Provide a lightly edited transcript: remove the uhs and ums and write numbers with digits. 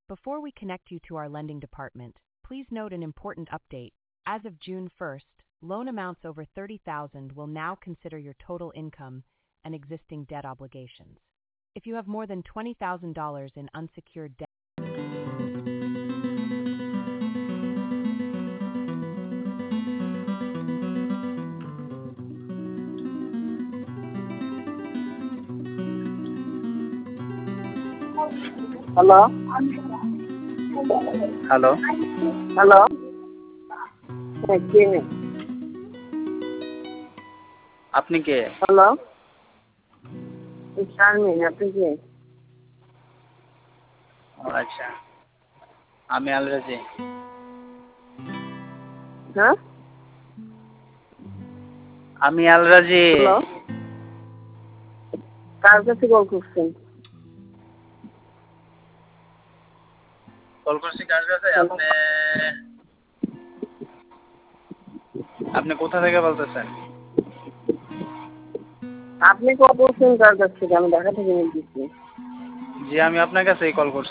Before we connect you to our lending department, please note an important update. As of June 1st, loan amounts over $30,000 will now consider your total income and existing debt obligations. If you have more than $20,000 in unsecured debt, hello hello, hello হ্যাঁ কে আপনি কে? Hello Sharmin আপনি কে? ও আচ্ছা, আমি Al-Rajhi. হ্যাঁ আমি Al-Rajhi. Hello কার কাছে call করছেন? কল করছি কার কাছে? আপনি কোথা থেকে বলতেছেন? আপনি কল করছেন কার কাছ থেকে? আমি ঢাকা থেকে বলতেছি। জি, আমি আপনার কাছেই কল করছি।